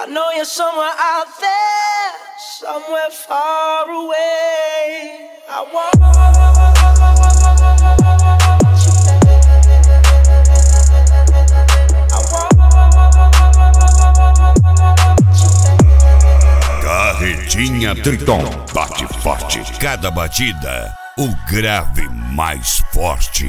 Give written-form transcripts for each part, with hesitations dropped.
I know you're somewhere out there, somewhere far away. I want Carretinha Triton, bate forte cada batida, o grave mais forte.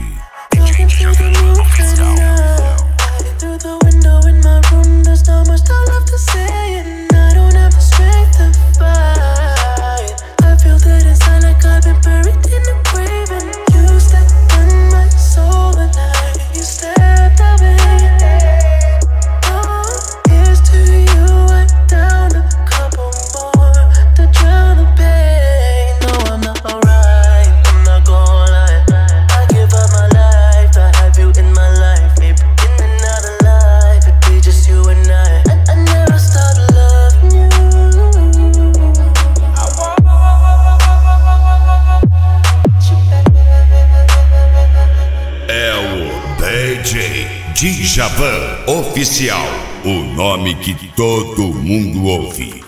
Through the window in my room, there's not much I love to say, and I don't have the strength to fight. I feel that inside like I've been buried in a grave, and you stepped in my soul the night you stepped away. Oh, here's to you, I down a couple more to drown the pain. No, I'm not alright, I'm not gonna lie. I give up my life to have you in my life, maybe. DJ Djavan Oficial, o nome que todo mundo ouve.